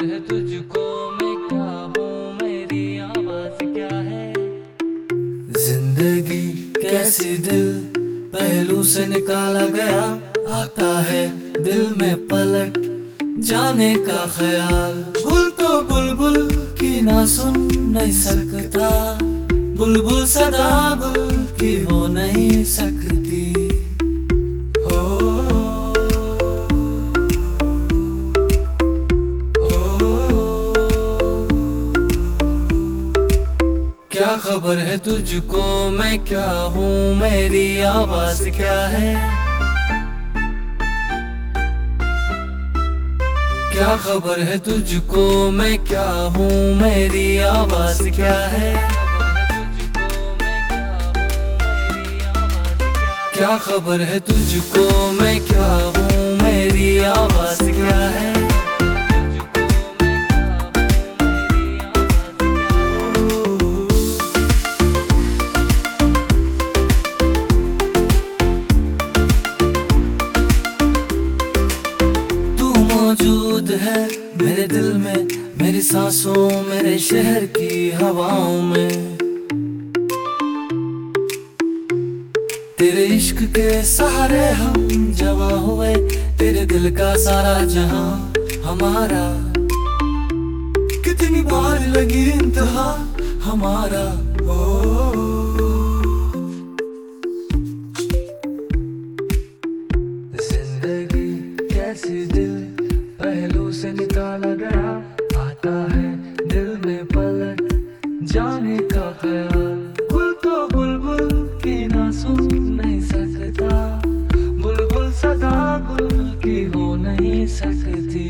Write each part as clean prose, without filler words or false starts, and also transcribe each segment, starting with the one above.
खबर है तुझको मैं क्या हूँ, मेरी आवाज क्या है। जिंदगी कैसी दिल पहलू से निकाला गया, आता है दिल में पलट जाने का ख्याल। बुल तो बुलबुल की ना सुन नहीं सकता, बुलबुल सदा बुल की हो नहीं सकती। क्या खबर है तुझको मैं क्या हूँ, मेरी आवाज क्या है। क्या खबर है तुझको मैं क्या हूँ, मेरी आवाज क्या है। क्या खबर है तुझको मैं क्या हूँ, मेरी आवाज क्या है। मौजूद है मेरे दिल में, मेरी सांसों, मेरे शहर की हवाओं में। तेरे इश्क के सहारे हम जवां हुए, तेरे दिल का सारा जहां हमारा। कितनी बार लगी इंतहा हमारा। जिंदगी कैसी दिल पहलू से निकाला गया, आता है दिल में पलट जाने का ख्याल। बुल तो बुलबुल की ना सुन नहीं सकता, बुलबुल सदा गुल की हो नहीं सकती।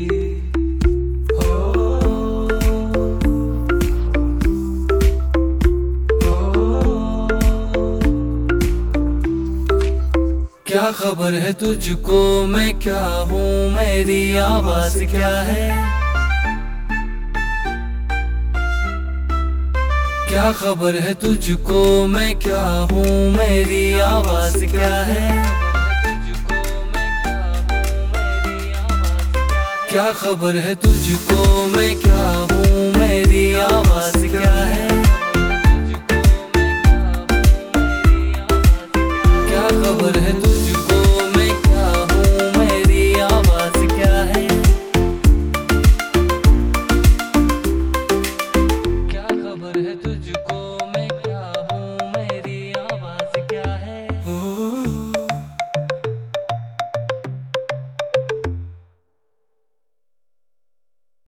क्या खबर है तुझको मैं क्या हूँ, मेरी आवाज क्या है। क्या खबर है तुझको मैं क्या हूँ, मेरी आवाज क्या है। क्या खबर है तुझको मैं क्या हूँ, मेरी आवाज क्या है।